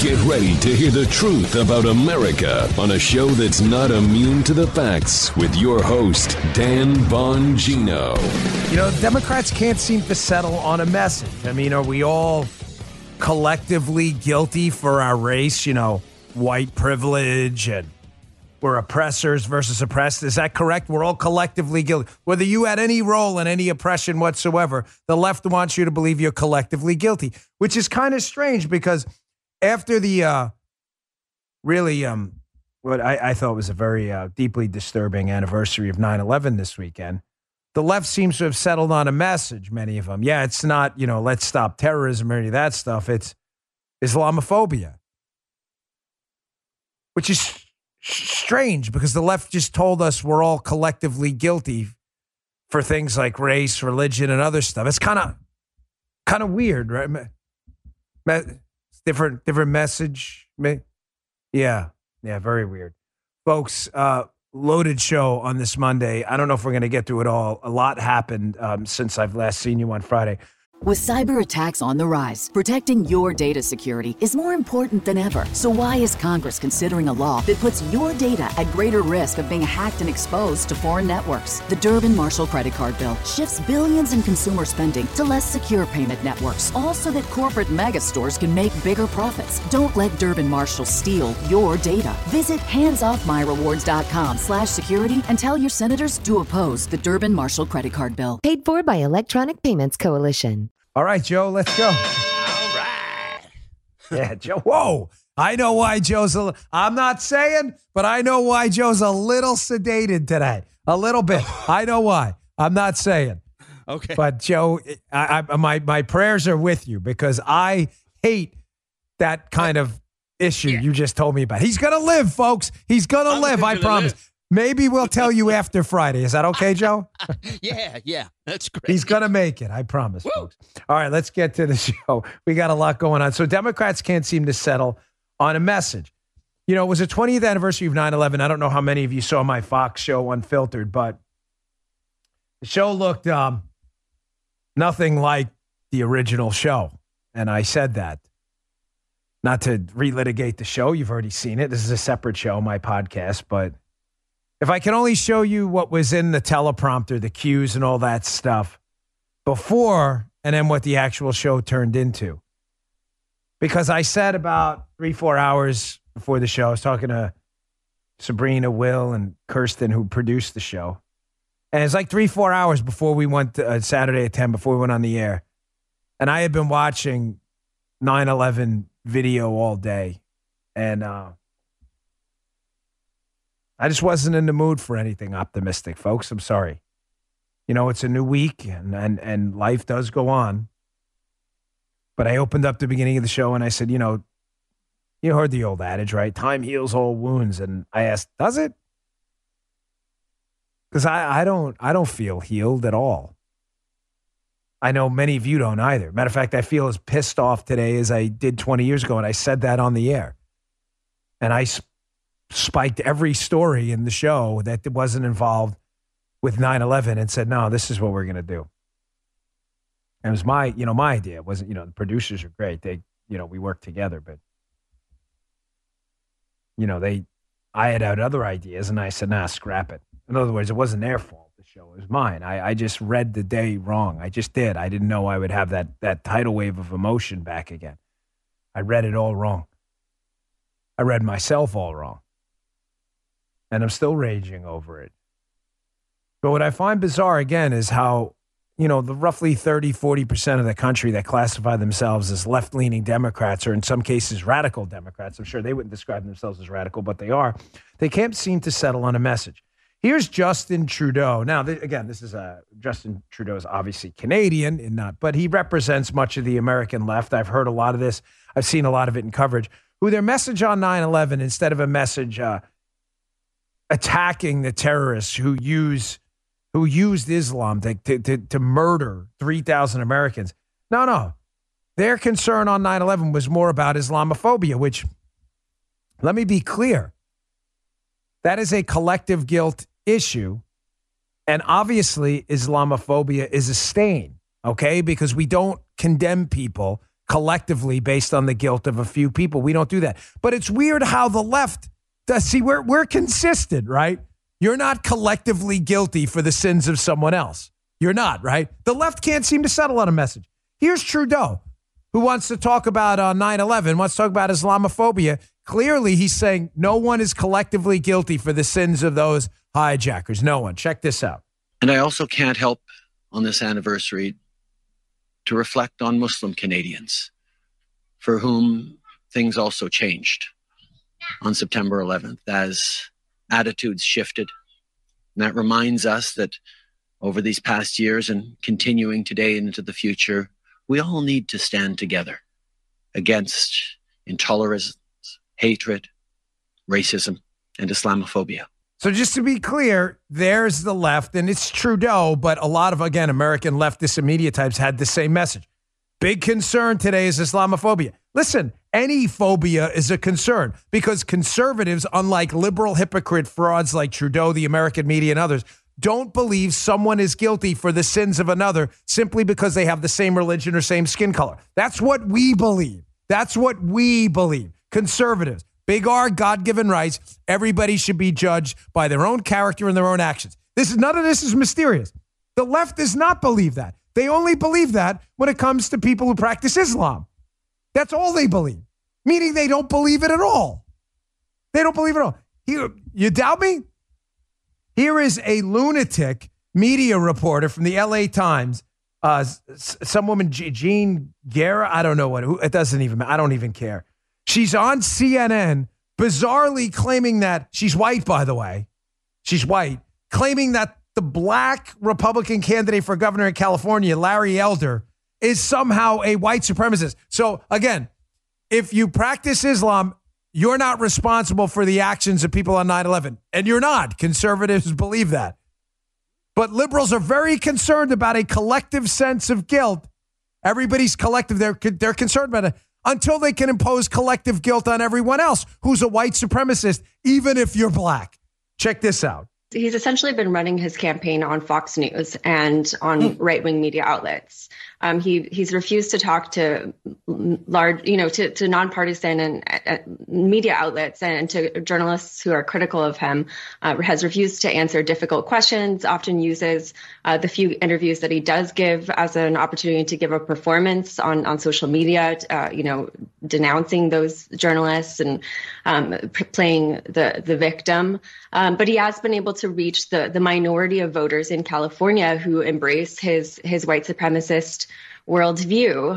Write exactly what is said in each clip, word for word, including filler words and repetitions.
Get ready to hear the truth about America on a show that's not immune to the facts with your host, Dan Bongino. You know, Democrats can't seem to settle on a message. I mean, are we all collectively guilty for our race? You know, white privilege and we're oppressors versus oppressed. Is that correct? We're all collectively guilty. Whether you had any role in any oppression whatsoever, the left wants you to believe you're collectively guilty, which is kind of strange because after the uh, really um, what I, I thought was a very uh, deeply disturbing anniversary of nine eleven this weekend, the left seems to have settled on a message, many of them. Yeah, it's not, you know, let's stop terrorism or any of that stuff. It's Islamophobia, which is strange because the left just told us we're all collectively guilty for things like race, religion, and other stuff. It's kind of kind of weird, right? Me- different different message. Me- yeah, yeah, very weird. Folks, uh, loaded show on this Monday. I don't know if we're going to get through it all. A lot happened um, since I've last seen you on Friday. With cyber attacks on the rise, protecting your data security is more important than ever. So why is Congress considering a law that puts your data at greater risk of being hacked and exposed to foreign networks? The Durbin-Marshall credit card bill shifts billions in consumer spending to less secure payment networks, all so that corporate mega stores can make bigger profits. Don't let Durbin-Marshall steal your data. Visit handsoffmyrewards.com slash security and tell your senators to oppose the Durbin-Marshall credit card bill. Paid for by Electronic Payments Coalition. All right, Joe, let's go. All right. Yeah, Joe. Whoa. I know why Joe's a little, I'm not saying, but I know why Joe's a little sedated today. A little bit. I know why. I'm not saying. Okay. But Joe, I, I, my, my prayers are with you because I hate that kind of issue yeah. you just told me about. He's going to live, folks. He's going to live, I promise. Live. Maybe we'll tell you after Friday. Is that okay, Joe? yeah, yeah. That's great. He's going to make it. I promise, Woo. folks. All right, let's get to the show. We got a lot going on. So Democrats can't seem to settle on a message. You know, it was the twentieth anniversary of nine eleven. I don't know how many of you saw my Fox show Unfiltered, but the show looked um, nothing like the original show. And I said that. Not to relitigate the show. You've already seen it. This is a separate show, my podcast, but if I can only show you what was in the teleprompter, the cues and all that stuff before, and then what the actual show turned into. Because I said about three, four hours before the show, I was talking to Sabrina, Will, and Kirsten, who produced the show. And it's like three, four hours before we went to, uh, Saturday at ten, before we went on the air. And I had been watching nine eleven video all day. And, uh, I just wasn't in the mood for anything optimistic, folks. I'm sorry. You know, it's a new week and, and, and life does go on. But I opened up the beginning of the show and I said, you know, you heard the old adage, right? Time heals all wounds. And I asked, does it? Because I, I don't I don't feel healed at all. I know many of you don't either. Matter of fact, I feel as pissed off today as I did twenty years ago. And I said that on the air. And I spiked every story in the show that wasn't involved with nine eleven and said, no, this is what we're going to do. And it was my, you know, my idea. It wasn't, you know, the producers are great. They, you know, we worked together, but, you know, they, I had had other ideas and I said, nah, scrap it. In other words, it wasn't their fault. The show was mine. I, I just read the day wrong. I just did. I didn't know I would have that, that tidal wave of emotion back again. I read it all wrong. I read myself all wrong. And I'm still raging over it. But what I find bizarre, again, is how, you know, the roughly thirty, forty percent of the country that classify themselves as left-leaning Democrats, or in some cases radical Democrats, I'm sure they wouldn't describe themselves as radical, but they are, they can't seem to settle on a message. Here's Justin Trudeau. Now, th- again, this is a, Justin Trudeau is obviously Canadian, and not, but he represents much of the American left. I've heard a lot of this. I've seen a lot of it in coverage. Who their message on nine eleven, instead of a message uh, attacking the terrorists who use who used Islam to, to, to, to murder three thousand Americans. No, no. Their concern on nine eleven was more about Islamophobia, which, let me be clear, that is a collective guilt issue. And obviously, Islamophobia is a stain, okay? Because we don't condemn people collectively based on the guilt of a few people. We don't do that. But it's weird how the left does. See, we're, we're consistent, right? You're not collectively guilty for the sins of someone else. You're not, right? The left can't seem to settle on a message. Here's Trudeau, who wants to talk about uh, nine eleven, wants to talk about Islamophobia. Clearly, he's saying no one is collectively guilty for the sins of those hijackers. No one. Check this out. And I also can't help on this anniversary to reflect on Muslim Canadians for whom things also changed on September eleventh as attitudes shifted. And that reminds us that over these past years and continuing today and into the future, we all need to stand together against intolerance, hatred, racism, and Islamophobia. So just to be clear, there's the left, and it's Trudeau, but a lot of, again, American leftist and media types had the same message. Big concern today is Islamophobia. Listen, any phobia is a concern because conservatives, unlike liberal hypocrite frauds like Trudeau, the American media, and others, don't believe someone is guilty for the sins of another simply because they have the same religion or same skin color. That's what we believe. That's what we believe. Conservatives. Big R, God-given rights. Everybody should be judged by their own character and their own actions. This is none of this is mysterious. The left does not believe that. They only believe that when it comes to people who practice Islam. That's all they believe, meaning they don't believe it at all. They don't believe it at all. Here, you doubt me? Here is a lunatic media reporter from the L A Times, uh, some woman, Jean Guerra, I don't know what, who, it doesn't even, I don't even care. She's on C N N, bizarrely claiming that, she's white, by the way, she's white, claiming that the black Republican candidate for governor in California, Larry Elder, is somehow a white supremacist. So again, if you practice Islam, you're not responsible for the actions of people on nine eleven. And you're not. Conservatives believe that. But liberals are very concerned about a collective sense of guilt. Everybody's collective. They're, they're concerned about it until they can impose collective guilt on everyone else who's a white supremacist, even if you're black. Check this out. He's essentially been running his campaign on Fox News and on right-wing media outlets. Um, he he's refused to talk to large, you know, to, to nonpartisan and uh, media outlets and to journalists who are critical of him. Uh, has refused to answer difficult questions. Often uses uh, the few interviews that he does give as an opportunity to give a performance on on social media. Uh, you know, denouncing those journalists and um, p- playing the the victim. Um, but he has been able to reach the the minority of voters in California who embrace his his white supremacist worldview.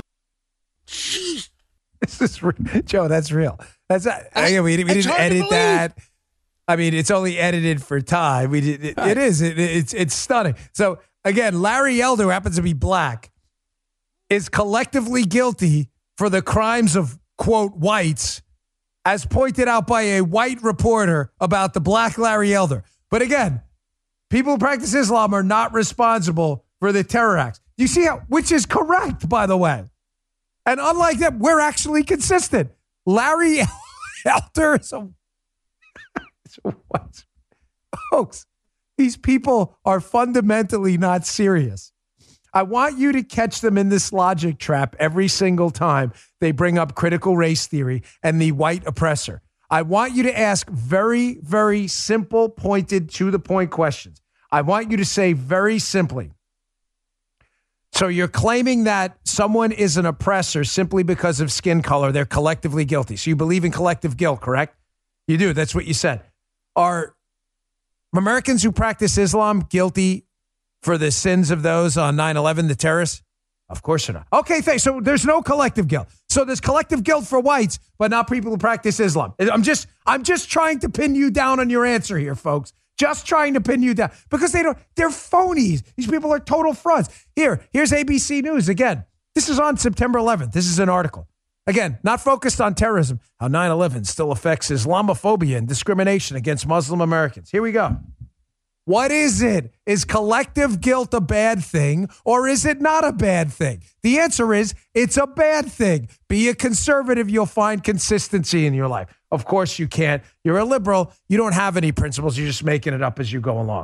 This is re- Joe. That's real. That's I, I, we, we didn't edit that. I mean, it's only edited for time. We did. It, it is. It, it's it's stunning. So again, Larry Elder, who happens to be black, is collectively guilty for the crimes of quote whites, as pointed out by a white reporter about the black Larry Elder. But again, people who practice Islam are not responsible for the terror acts. You see how, which is correct, by the way. And unlike that, we're actually consistent. Larry Elder is a, is a white. Folks, these people are fundamentally not serious. I want you to catch them in this logic trap every single time they bring up critical race theory and the white oppressor. I want you to ask very, very simple, pointed, to the point questions. I want you to say very simply, so you're claiming that someone is an oppressor simply because of skin color. They're collectively guilty. So you believe in collective guilt, correct? You do. That's what you said. Are Americans who practice Islam guilty for the sins of those on nine eleven, the terrorists? Of course they're not. Okay, thanks. So there's no collective guilt. So there's collective guilt for whites, but not people who practice Islam. I'm just, I'm just trying to pin you down on your answer here, folks. Just trying to pin you down because they don't, they're phonies. These people are total frauds. Here, here's A B C News again. This is on September eleventh. This is an article. Again, not focused on terrorism, how nine eleven still affects Islamophobia and discrimination against Muslim Americans. Here we go. What is it? Is collective guilt a bad thing or is it not a bad thing? The answer is it's a bad thing. Be a conservative, you'll find consistency in your life. Of course you can't. You're a liberal. You don't have any principles. You're just making it up as you go along.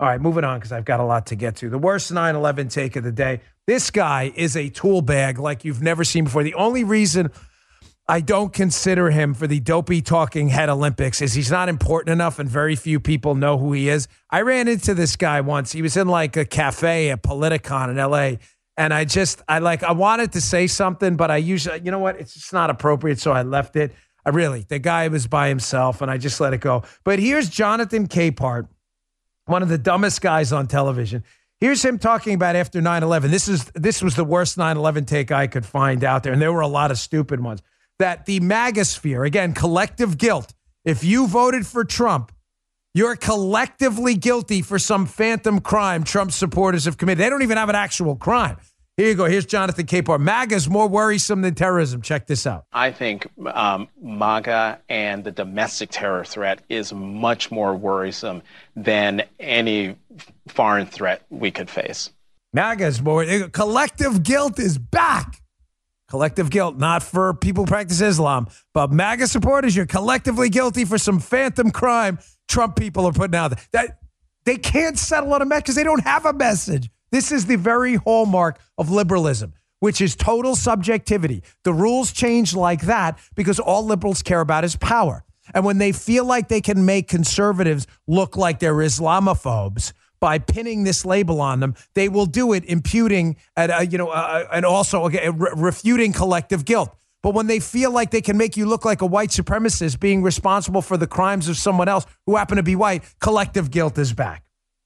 All right, moving on because I've got a lot to get to. The worst nine eleven take of the day. This guy is a tool bag like you've never seen before. The only reason I don't consider him for the dopey talking head Olympics is he's not important enough and very few people know who he is. I ran into this guy once. He was in like a cafe at Politicon in L A. And I just, I like, I wanted to say something, but I usually, you know what? It's just not appropriate. So I left it. I really, the guy was by himself and I just let it go. But here's Jonathan Capehart, one of the dumbest guys on television. Here's him talking about after nine eleven. This is this was the worst nine eleven take I could find out there, and there were a lot of stupid ones. That the MAGA sphere, again, collective guilt. If you voted for Trump, you're collectively guilty for some phantom crime Trump supporters have committed. They don't even have an actual crime. Here you go. Here's Jonathan Capehart. MAGA is more worrisome than terrorism. Check this out. I think um, MAGA and the domestic terror threat is much more worrisome than any foreign threat we could face. MAGA is more. Collective guilt is back. Collective guilt, not for people who practice Islam, but MAGA supporters, you're collectively guilty for some phantom crime Trump people are putting out there. That, they can't settle on a message because they don't have a message. This is the very hallmark of liberalism, which is total subjectivity. The rules change like that because all liberals care about is power. And when they feel like they can make conservatives look like they're Islamophobes by pinning this label on them, they will do it, imputing and, uh, you know, uh, and also okay, re- refuting collective guilt. But when they feel like they can make you look like a white supremacist being responsible for the crimes of someone else who happen to be white, collective guilt is back.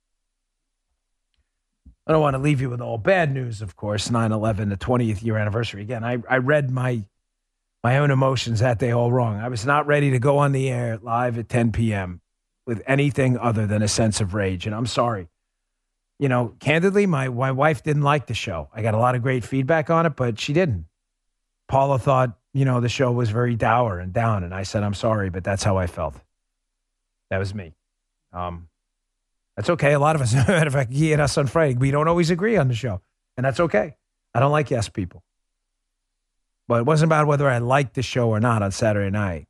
I don't want to leave you with all bad news, of course, nine eleven, the twentieth year anniversary. Again, I, I read my my own emotions that day all wrong. I was not ready to go on the air live at ten p.m. with anything other than a sense of rage, and I'm sorry. You know, candidly, my, my wife didn't like the show. I got a lot of great feedback on it, but she didn't. Paula thought, you know, the show was very dour and down, and I said, I'm sorry, but that's how I felt. That was me. Um That's okay. A lot of us, as a matter of fact, he and us on Friday, we don't always agree on the show. And that's okay. I don't like yes people. But it wasn't about whether I liked the show or not on Saturday night.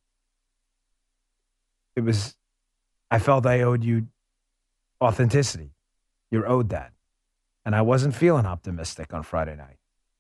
It was, I felt I owed you authenticity. You're owed that. And I wasn't feeling optimistic on Friday night.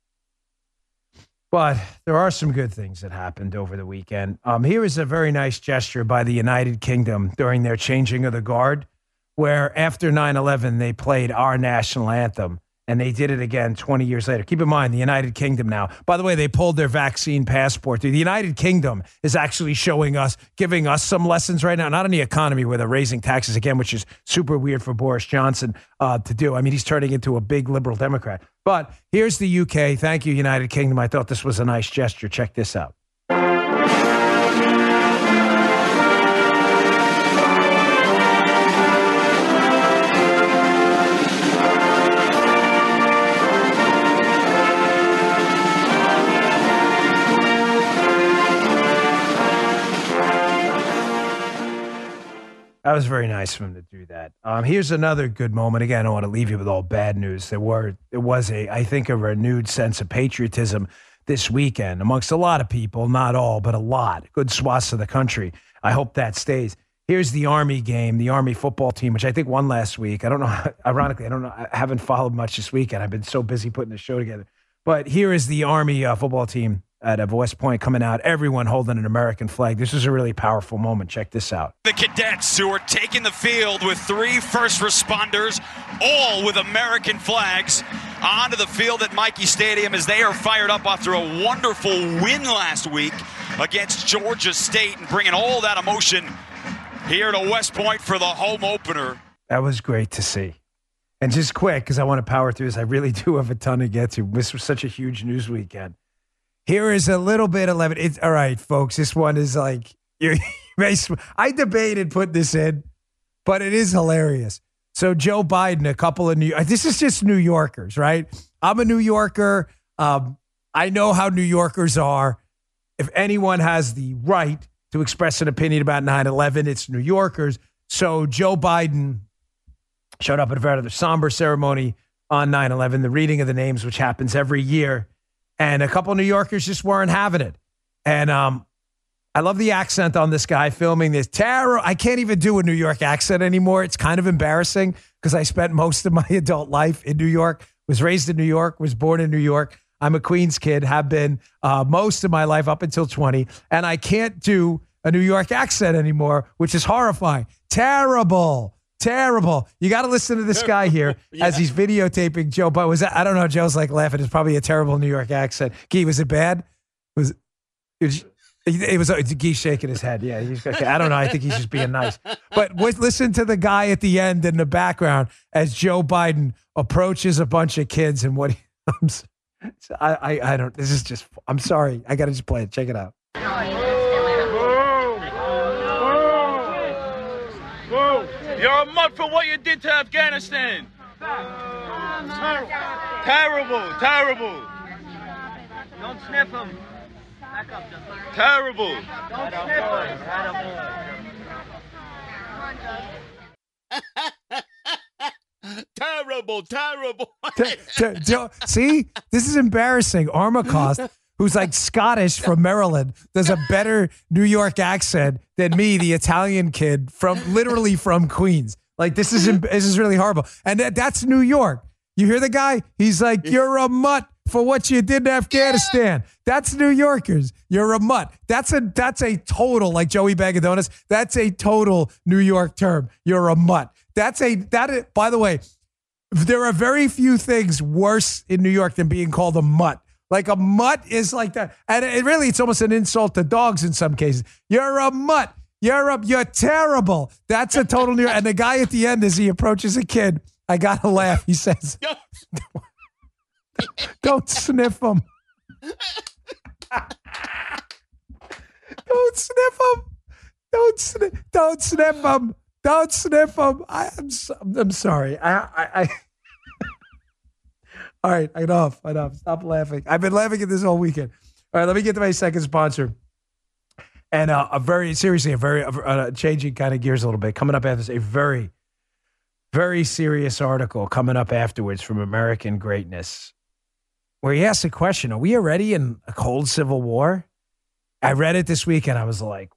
But there are some good things that happened over the weekend. Um, here is a very nice gesture by the United Kingdom during their changing of the guard, where after nine eleven, they played our national anthem, and they did it again twenty years later. Keep in mind, the United Kingdom now. By the way, they pulled their vaccine passport. The United Kingdom is actually showing us, giving us some lessons right now, not in the economy where they're raising taxes again, which is super weird for Boris Johnson uh, to do. I mean, he's turning into a big liberal Democrat. But here's the U K. Thank you, United Kingdom. I thought this was a nice gesture. Check this out. That was very nice of him to do that. Um, here's another good moment. Again, I don't want to leave you with all bad news. There were, there was a, I think, a renewed sense of patriotism this weekend amongst a lot of people, not all, but a lot, good swaths of the country. I hope that stays. Here's the Army game, the Army football team, which I think won last week. I don't know. Ironically, I don't know. I haven't followed much this weekend. I've been so busy putting the show together. But here is the Army uh, football team at uh, West Point coming out, everyone holding an American flag. This is a really powerful moment. Check this out. The cadets who are taking the field with three first responders, all with American flags, onto the field at Michie Stadium as they are fired up after a wonderful win last week against Georgia State and bringing all that emotion here to West Point for the home opener. That was great to see. And just quick, because I want to power through this, I really do have a ton to get to. This was such a huge news weekend. Here is a little bit of Levin. It's all right, folks. This one is like, you I debated putting this in, but it is hilarious. So Joe Biden, a couple of New, this is just New Yorkers, right? I'm a New Yorker. Um, I know how New Yorkers are. If anyone has the right to express an opinion about nine eleven, it's New Yorkers. So Joe Biden showed up at a rather somber ceremony on nine eleven, the reading of the names, which happens every year. And a couple of New Yorkers just weren't having it. And um, I love the accent on this guy filming this. Tara, I can't even do a New York accent anymore. It's kind of embarrassing because I spent most of my adult life in New York, was raised in New York, was born in New York. I'm a Queens kid, have been uh, most of my life up until twenty, and I can't do a New York accent anymore, which is horrifying. Terrible. Terrible. You got to listen to this guy here yeah. as he's videotaping Joe Biden. Was that, I don't know. Joe's like laughing. It's probably a terrible New York accent. Gee, was it bad? Was it was, it was Gee's shaking his head. Yeah. He's, I don't know. I think he's just being nice. But listen to the guy at the end in the background as Joe Biden approaches a bunch of kids and what he, I'm, I, I, I don't, this is just, I'm sorry. I got to just play it. Check it out. You're a mutt for what you did to Afghanistan. Terrible, terrible. Don't sniff him. Terrible. Don't sniff him. Terrible, terrible. T- t- t- see, this is embarrassing. Armacost, who's like Scottish from Maryland, does a better New York accent than me, the Italian kid from literally from Queens. Like this is this is really horrible. And that, that's New York. You hear the guy? He's like, you're a mutt for what you did to Afghanistan. Yeah. That's New Yorkers. You're a mutt. That's a that's a total, like Joey Bag of Donuts, that's a total New York term. You're a mutt. That's a that is, by the way, there are very few things worse in New York than being called a mutt. Like a mutt is like that. And it really, it's almost an insult to dogs in some cases. You're a mutt. You're a, you're terrible. That's a total New York. And the guy at the end, as he approaches a kid, I got to laugh. He says, don't sniff him. Don't sniff him. Don't sniff. Don't sniff him. Don't sniff him. I, I'm, so, I'm sorry. I, I, I All right, enough, enough. Stop laughing. I've been laughing at this all weekend. All right, let me get to my second sponsor. And uh, a very, seriously, a very, uh, changing kind of gears a little bit. Coming up after this, a very, very serious article coming up afterwards from American Greatness, where he asks a question, are we already in a cold civil war? I read it this week and I was like,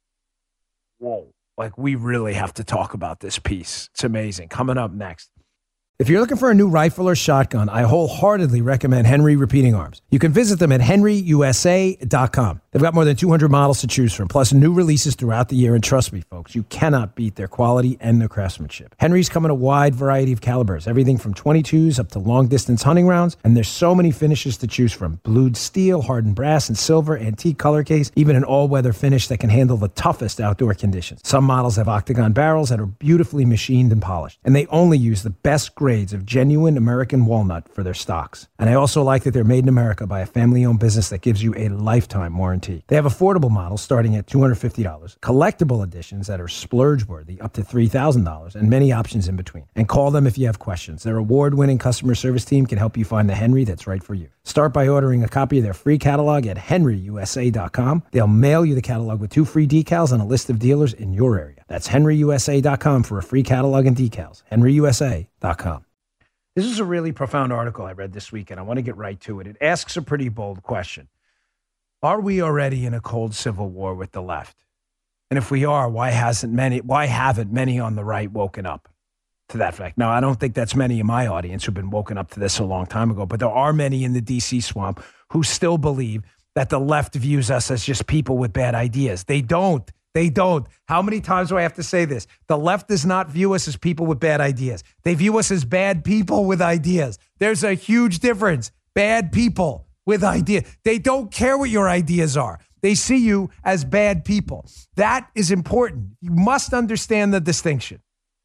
whoa, like we really have to talk about this piece. It's amazing. Coming up next. If you're looking for a new rifle or shotgun, I wholeheartedly recommend Henry Repeating Arms. You can visit them at henry u s a dot com. They've got more than two hundred models to choose from, plus new releases throughout the year. And trust me, folks, you cannot beat their quality and their craftsmanship. Henry's come in a wide variety of calibers, everything from twenty-twos up to long-distance hunting rounds. And there's so many finishes to choose from. Blued steel, hardened brass, and silver, antique color case, even an all-weather finish that can handle the toughest outdoor conditions. Some models have octagon barrels that are beautifully machined and polished. And they only use the best grades of genuine American walnut for their stocks. And I also like that they're made in America by a family-owned business that gives you a lifetime warranty. They have affordable models starting at two hundred fifty dollars, collectible editions that are splurge-worthy up to three thousand dollars, and many options in between. And call them if you have questions. Their award-winning customer service team can help you find the Henry that's right for you. Start by ordering a copy of their free catalog at henry u s a dot com. They'll mail you the catalog with two free decals and a list of dealers in your area. That's henry u s a dot com for a free catalog and decals. henry u s a dot com. This is a really profound article I read this week, and I want to get right to it. It asks a pretty bold question. Are we already in a cold civil war with the left? And if we are, why hasn't many, why haven't many on the right woken up to that fact? Now, I don't think that's many in my audience who've been woken up to this a long time ago, but there are many in the D C swamp who still believe that the left views us as just people with bad ideas. They don't. They don't. How many times do I have to say this? The left does not view us as people with bad ideas. They view us as bad people with ideas. There's a huge difference. Bad people with ideas. They don't care what your ideas are. They see you as bad people. That is important. You must understand the distinction.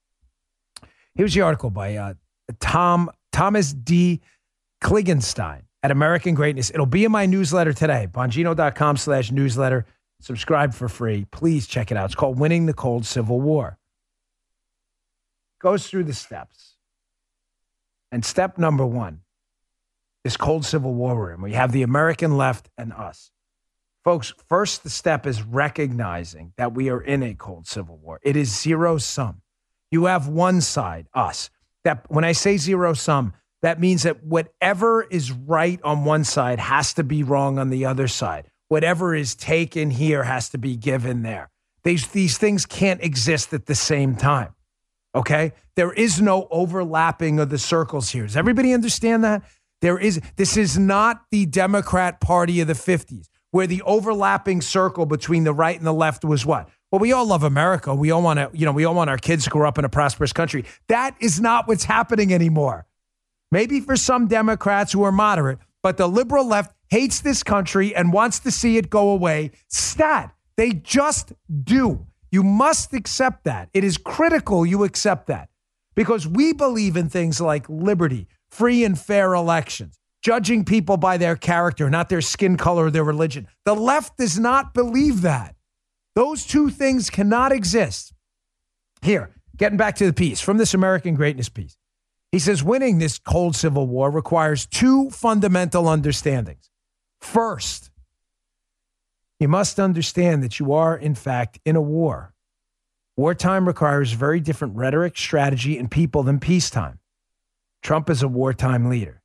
Here's the article by uh, Tom Thomas D. Klingenstein at American Greatness. It'll be in my newsletter today, bongino.com slash newsletter. Subscribe for free. Please check it out. It's called Winning the Cold Civil War. Goes through the steps. And step number one, this cold civil war we're in. We have the American left and us. Folks, first the step is recognizing that we are in a cold civil war. It is zero sum. You have one side, us. That when I say zero sum, that means that whatever is right on one side has to be wrong on the other side. whatever is taken here has to be given there. These, these things can't exist at the same time, okay? There is no overlapping of the circles here. Does everybody understand that? There is. This is not the Democrat Party of the fifties, where the overlapping circle between the right and the left was what? Well, we all love America. We all want to, you know, we all want our kids to grow up in a prosperous country. That is not what's happening anymore. Maybe for some Democrats who are moderate, but the liberal left hates this country and wants to see it go away. Stat. They just do. You must accept that. It is critical you accept that because we believe in things like liberty, free and fair elections, judging people by their character, not their skin color or their religion. The left does not believe that. Those two things cannot exist. Here, getting back to the piece, from this American Greatness piece. He says, winning this cold civil war requires two fundamental understandings. First, you must understand that you are, in fact, in a war. Wartime requires very different rhetoric, strategy, and people than peacetime. Trump is a wartime leader.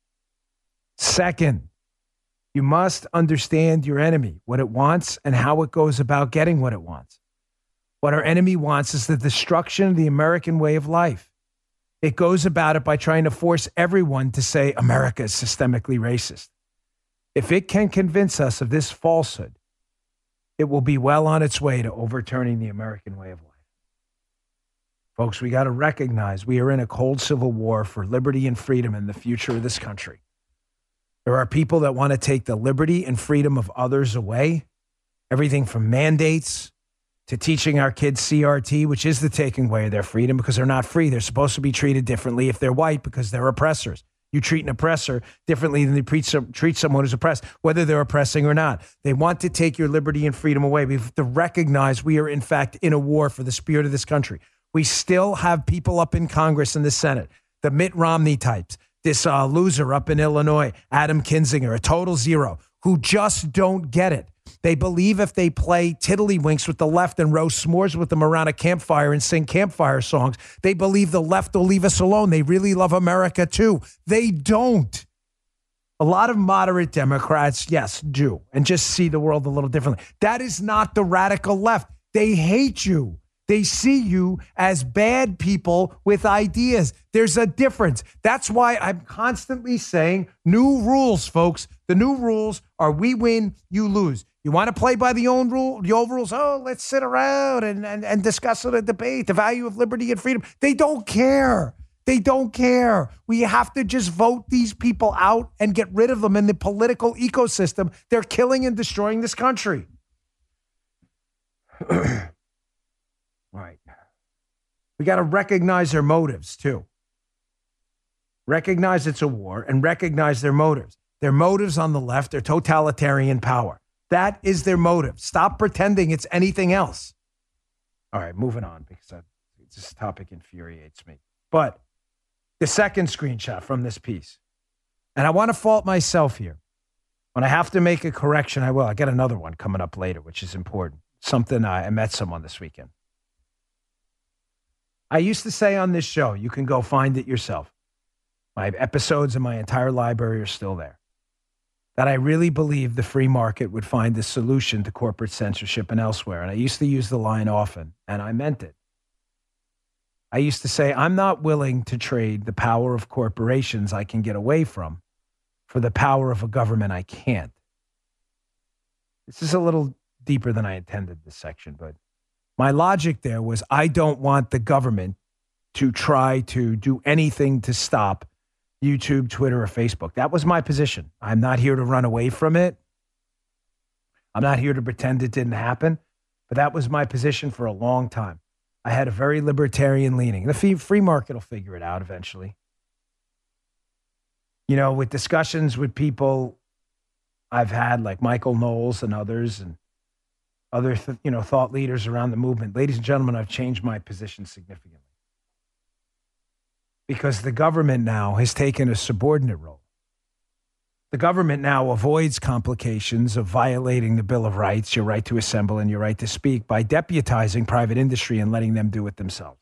Second, you must understand your enemy, what it wants, and how it goes about getting what it wants. What our enemy wants is the destruction of the American way of life. It goes about it by trying to force everyone to say America is systemically racist. If it can convince us of this falsehood, it will be well on its way to overturning the American way of life. Folks, we got to recognize we are in a cold civil war for liberty and freedom in the future of this country. There are people that want to take the liberty and freedom of others away. Everything from mandates to teaching our kids C R T, which is the taking away of their freedom because they're not free. They're supposed to be treated differently if they're white because they're oppressors. You treat an oppressor differently than you treat someone who's oppressed, whether they're oppressing or not. They want to take your liberty and freedom away. We have to recognize we are, in fact, in a war for the spirit of this country. We still have people up in Congress and the Senate, the Mitt Romney types, this uh, loser up in Illinois, Adam Kinzinger, a total zero, who just don't get it. They believe if they play tiddlywinks with the left and roast s'mores with them around a campfire and sing campfire songs, they believe the left will leave us alone. They really love America too. They don't. A lot of moderate Democrats, yes, do, and just see the world a little differently. That is not the radical left. They hate you. They see you as bad people with ideas. There's a difference. That's why I'm constantly saying new rules, folks. The new rules are we win, you lose. You want to play by the old rule, the old rules? Oh, let's sit around and, and, and discuss it, a debate, the value of liberty and freedom. They don't care. They don't care. We have to just vote these people out and get rid of them in the political ecosystem. They're killing and destroying this country. All right. We got to recognize their motives, too. Recognize it's a war and recognize their motives. Their motives on the left are totalitarian power. That is their motive. Stop pretending it's anything else. All right, moving on because I, this topic infuriates me. But the second screenshot from this piece, and I want to fault myself here. When I have to make a correction, I will. I got another one coming up later, which is important. Something I, I met someone this weekend. I used to say on this show, you can go find it yourself. My episodes and my entire library are still there. That I really believe the free market would find the solution to corporate censorship and elsewhere. And I used to use the line often, and I meant it. I used to say, I'm not willing to trade the power of corporations I can get away from for the power of a government I can't. This is a little deeper than I intended this section, but my logic there was I don't want the government to try to do anything to stop YouTube, Twitter, or Facebook. That was my position. I'm not here to run away from it. I'm not here to pretend it didn't happen, but that was my position for a long time. I had a very libertarian leaning. The free market will figure it out eventually. You know, with discussions with people I've had like Michael Knowles and others and other, th- you know, thought leaders around the movement, ladies and gentlemen, I've changed my position significantly. Because the government now has taken a subordinate role. The government now avoids complications of violating the Bill of Rights, your right to assemble and your right to speak, by deputizing private industry and letting them do it themselves.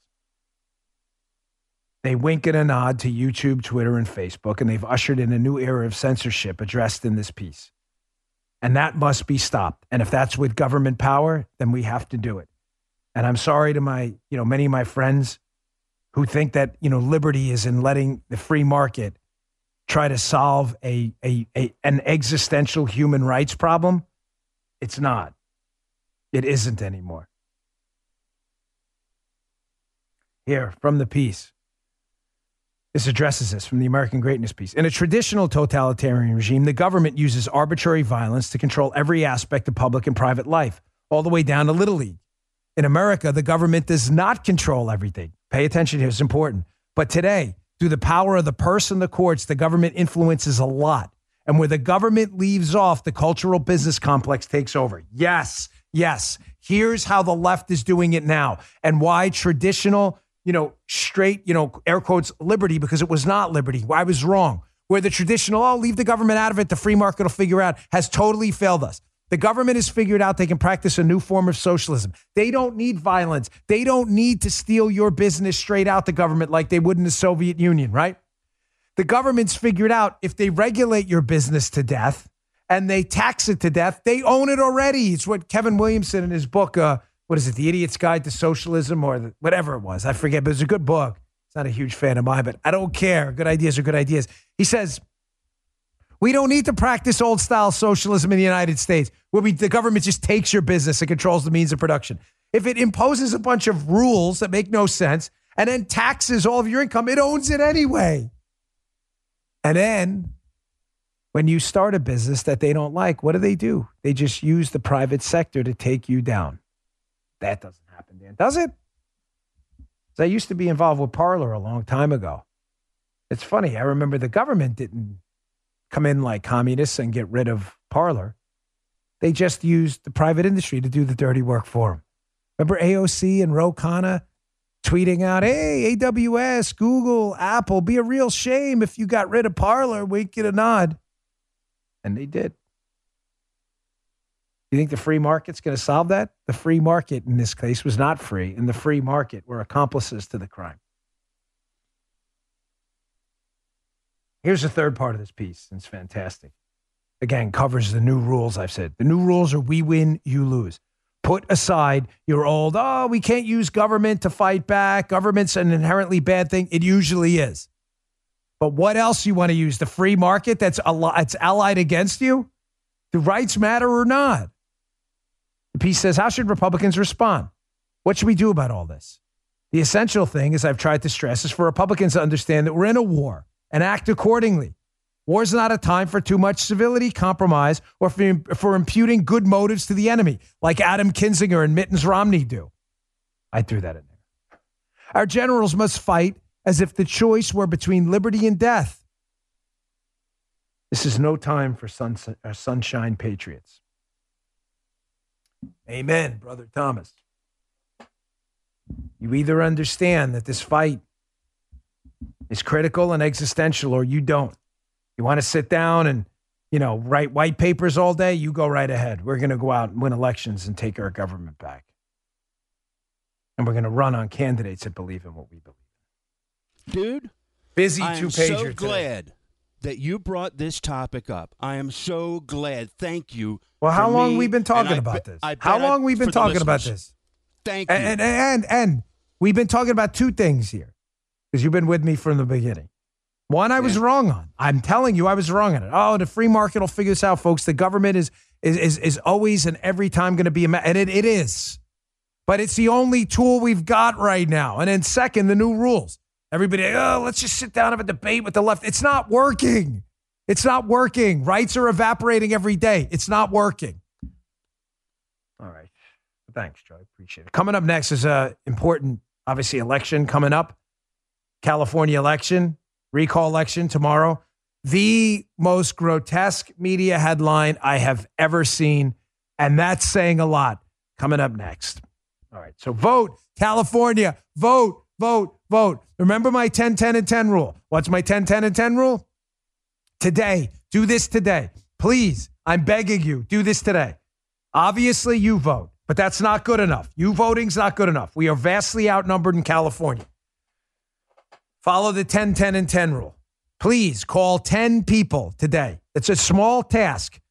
They wink and a nod to YouTube, Twitter, and Facebook, and they've ushered in a new era of censorship addressed in this piece. And that must be stopped. And if that's with government power, then we have to do it. And I'm sorry to my, you know, many of my friends who think that, you know, liberty is in letting the free market try to solve a, a, a an existential human rights problem. It's not. It isn't anymore. Here, from the piece. This addresses this from the American Greatness piece. In a traditional totalitarian regime, the government uses arbitrary violence to control every aspect of public and private life, all the way down to Little League. In America, the government does not control everything. Pay attention here, it's important. But today, through the power of the purse and the courts, the government influences a lot. And where the government leaves off, the cultural business complex takes over. Yes, yes. Here's how the left is doing it now, and why traditional, you know, straight, you know, air quotes, liberty, because it was not liberty. I was wrong. Where the traditional, oh, leave the government out of it, the free market will figure out, has totally failed us. The government has figured out they can practice a new form of socialism. They don't need violence. They don't need to steal your business straight out the government like they would in the Soviet Union, right? The government's figured out if they regulate your business to death and they tax it to death, they own it already. It's what Kevin Williamson in his book, uh, what is it, The Idiot's Guide to Socialism, or the, whatever it was. I forget, but it's a good book. It's not a huge fan of mine, but I don't care. Good ideas are good ideas. He says, we don't need to practice old-style socialism in the United States, where we, the government just takes your business and controls the means of production. If it imposes a bunch of rules that make no sense and then taxes all of your income, it owns it anyway. And then when you start a business that they don't like, what do they do? They just use the private sector to take you down. That doesn't happen, Dan. Does it? So I used to be involved with Parler a long time ago. It's funny. I remember the government didn't come in like communists and get rid of Parler. They just used the private industry to do the dirty work for them. Remember A O C and Ro Khanna tweeting out, hey, A W S, Google, Apple, be a real shame if you got rid of Parler. Wink it a nod. And they did. You think the free market's going to solve that? The free market in this case was not free, and the free market were accomplices to the crime. Here's the third part of this piece, and it's fantastic. Again, covers the new rules I've said. The new rules are we win, you lose. Put aside your old, oh, we can't use government to fight back. Government's an inherently bad thing. It usually is. But what else you want to use? The free market that's al- it's allied against you? Do rights matter or not? The piece says, how should Republicans respond? What should we do about all this? The essential thing, as I've tried to stress, is for Republicans to understand that we're in a war and act accordingly. War is not a time for too much civility, compromise, or for, for imputing good motives to the enemy, like Adam Kinzinger and Mittens Romney do. I threw that in there. Our generals must fight as if the choice were between liberty and death. This is no time for sun, uh, sunshine patriots. Amen, Brother Thomas. You either understand that this fight is critical and existential, or you don't. You want to sit down and, you know, write white papers all day? You go right ahead. We're going to go out and win elections and take our government back. And we're going to run on candidates that believe in what we believe. Dude, busy I am two-pager so today. glad that you brought this topic up. I am so glad. Thank you. Well, how long me, we been talking I, about this? I, I how long I, we been talking about listeners. this? Thank you. And, and, and, and we've been talking about two things here, because you've been with me from the beginning. One, I yeah. was wrong on. I'm telling you, I was wrong on it. Oh, the free market will figure this out, folks. The government is is is, is always and every time going to be a ma- and it, it is. But it's the only tool we've got right now. And then second, the new rules. Everybody, oh, let's just sit down and have a debate with the left. It's not working. It's not working. Rights are evaporating every day. It's not working. All right. Thanks, Joe. Appreciate it. Coming up next is an important, obviously, election coming up. California election, recall election tomorrow. The most grotesque media headline I have ever seen, and that's saying a lot. Coming up next. All right. So vote, California. Vote, vote, vote. Remember my ten, ten, and ten rule. What's my ten, ten, and ten rule? Today. Do this today. Please, I'm begging you, do this today. Obviously, you vote, but that's not good enough. You voting's not good enough. We are vastly outnumbered in California. Follow the ten, ten, and ten rule. Please call ten people today. It's a small task.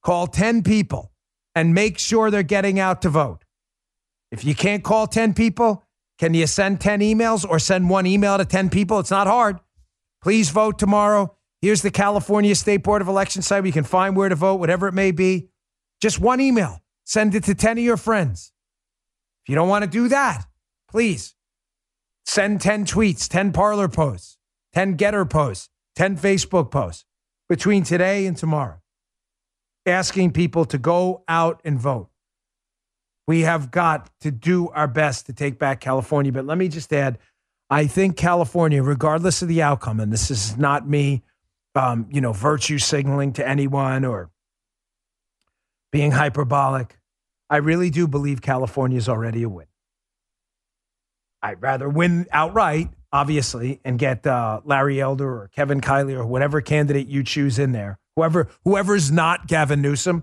Call ten people and make sure they're getting out to vote. If you can't call ten people, can you send ten emails or send one email to ten people? It's not hard. Please vote tomorrow. Here's the California State Board of Elections site. We can find where to vote, whatever it may be. Just one email. Send it to ten of your friends. If you don't want to do that, please send ten tweets, ten Parler posts, ten Getter posts, ten Facebook posts between today and tomorrow, asking people to go out and vote. We have got to do our best to take back California. But let me just add, I think California, regardless of the outcome, and this is not me, um, you know, virtue signaling to anyone or being hyperbolic, I really do believe California is already a win. I'd rather win outright, obviously, and get uh, Larry Elder or Kevin Kiley or whatever candidate you choose in there. Whoever, whoever's not Gavin Newsom.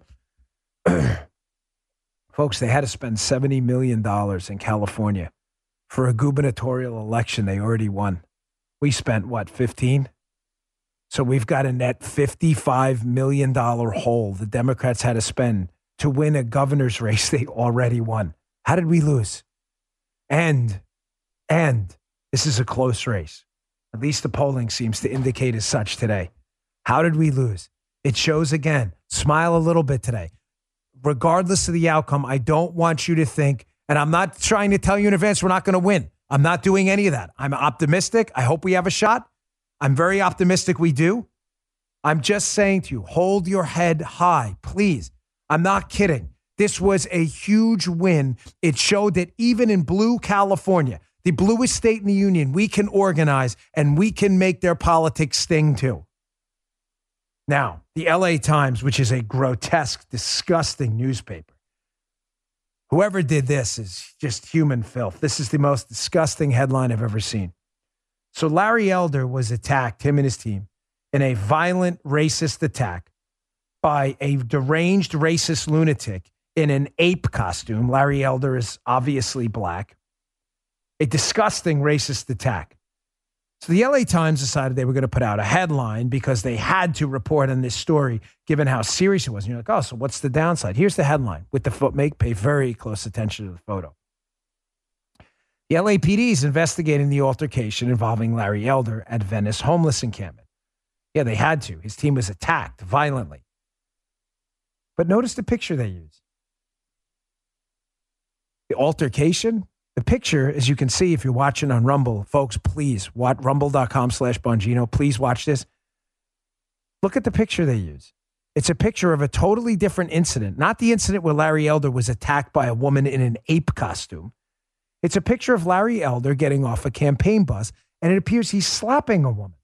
Folks, they had to spend seventy million dollars in California for a gubernatorial election they already won. We spent, what, fifteen? So we've got a net fifty-five million dollars hole the Democrats had to spend to win a governor's race they already won. How did we lose? And, and this is a close race. At least the polling seems to indicate as such today. How did we lose? It shows again. Smile a little bit today. Regardless of the outcome, I don't want you to think, and I'm not trying to tell you in advance we're not going to win. I'm not doing any of that. I'm optimistic. I hope we have a shot. I'm very optimistic we do. I'm just saying to you, hold your head high, please. I'm not kidding. This was a huge win. It showed that even in blue California, the bluest state in the union, we can organize and we can make their politics sting too. Now, the L A Times, which is a grotesque, disgusting newspaper. Whoever did this is just human filth. This is the most disgusting headline I've ever seen. So Larry Elder was attacked, him and his team, in a violent racist attack by a deranged racist lunatic in an ape costume. Larry Elder is obviously black. A disgusting racist attack. So the L A Times decided they were going to put out a headline because they had to report on this story, given how serious it was. And you're like, oh, so what's the downside? Here's the headline with the foot make. Pay very close attention to the photo. The L A P D is investigating the altercation involving Larry Elder at Venice homeless encampment. Yeah, they had to. His team was attacked violently. But notice the picture they use. The altercation. The picture, as you can see, if you're watching on Rumble, folks, please, watch rumble.com slash Bongino. Please watch this. Look at the picture they use. It's a picture of a totally different incident, not the incident where Larry Elder was attacked by a woman in an ape costume. It's a picture of Larry Elder getting off a campaign bus, and it appears he's slapping a woman.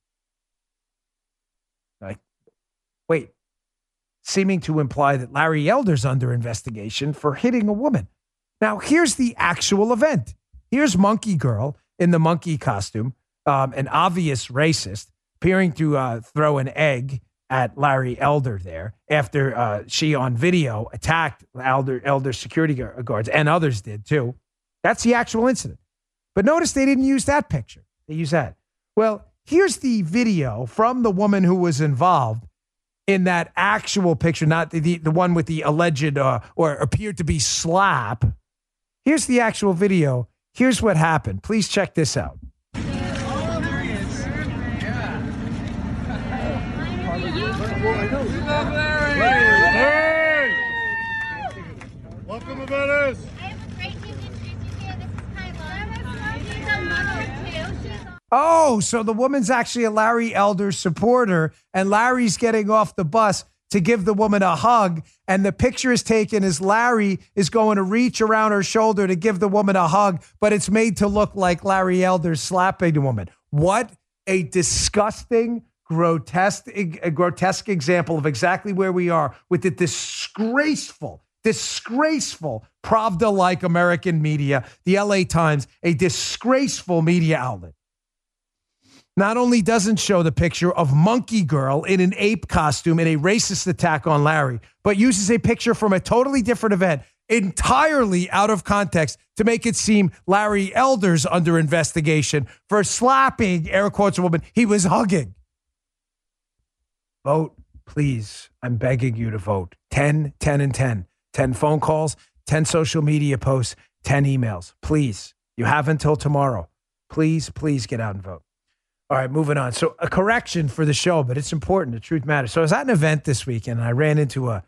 Like, wait, seeming to imply that Larry Elder's under investigation for hitting a woman. Now, here's the actual event. Here's Monkey Girl in the monkey costume, um, an obvious racist, appearing to uh, throw an egg at Larry Elder there after uh, she, on video, attacked Elder, Elder security guards, and others did too. That's the actual incident. But notice they didn't use that picture. They used that. Well, here's the video from the woman who was involved in that actual picture, not the, the, the one with the alleged uh, or appeared to be slap. Here's the actual video. Here's what happened. Please check this out. Oh, there he is. Yeah. Larry! Welcome to Venice. Oh, so the woman's actually a Larry Elder supporter, and Larry's getting off the bus to give the woman a hug, and the picture is taken as Larry is going to reach around her shoulder to give the woman a hug, but it's made to look like Larry Elder's slapping the woman. What a disgusting, grotesque, a grotesque example of exactly where we are with the disgraceful, disgraceful Pravda-like American media, the L A Times, a disgraceful media outlet. Not only doesn't show the picture of Monkey Girl in an ape costume in a racist attack on Larry, but uses a picture from a totally different event, entirely out of context, to make it seem Larry Elder's under investigation for slapping, air quotes, a woman he was hugging. Vote please, I'm begging you to vote. ten, ten, and ten. ten phone calls, ten social media posts, ten emails. Please, you have until tomorrow. Please, please get out and vote. All right, moving on. So a correction for the show, but it's important. The truth matters. So I was at an event this weekend, and I ran into a